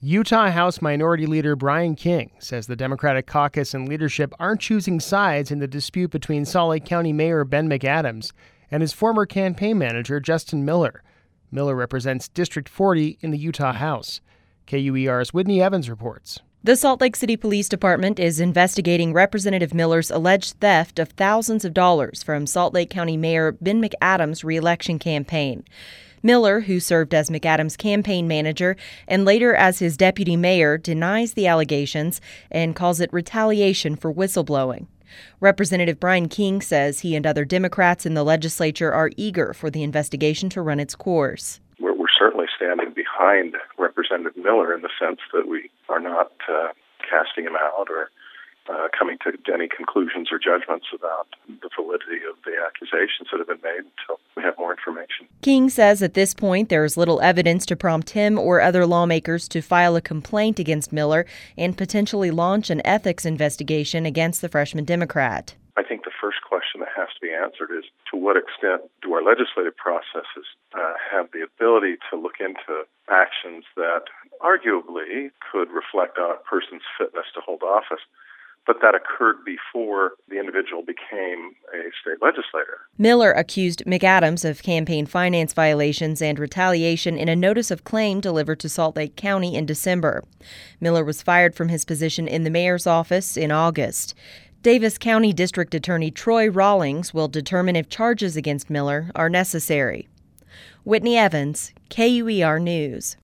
Utah House Minority Leader Brian King says the Democratic caucus and leadership aren't choosing sides in the dispute between Salt Lake County Mayor Ben McAdams and his former campaign manager Justin Miller. Miller represents District 40 in the Utah House. KUER's Whitney Evans reports. The Salt Lake City Police Department is investigating Representative Miller's alleged theft of thousands of dollars from Salt Lake County Mayor Ben McAdams' re-election campaign. Miller, who served as McAdams' campaign manager and later as his deputy mayor, denies the allegations and calls it retaliation for whistleblowing. Representative Brian King says he and other Democrats in the legislature are eager for the investigation to run its course. We're certainly standing behind Representative Miller in the sense that we are not casting him out or coming to any conclusions or judgments about the validity of the accusations that have been made until we have more information. King says at this point there is little evidence to prompt him or other lawmakers to file a complaint against Miller and potentially launch an ethics investigation against the freshman Democrat. I think the first question that has to be answered is, to what extent do our legislative processes have the ability to look into actions that arguably could reflect on a person's fitness to hold office, but that occurred before the individual became a state legislator. Miller accused McAdams of campaign finance violations and retaliation in a notice of claim delivered to Salt Lake County in December. Miller was fired from his position in the mayor's office in August. Davis County District Attorney Troy Rawlings will determine if charges against Miller are necessary. Whitney Evans, KUER News.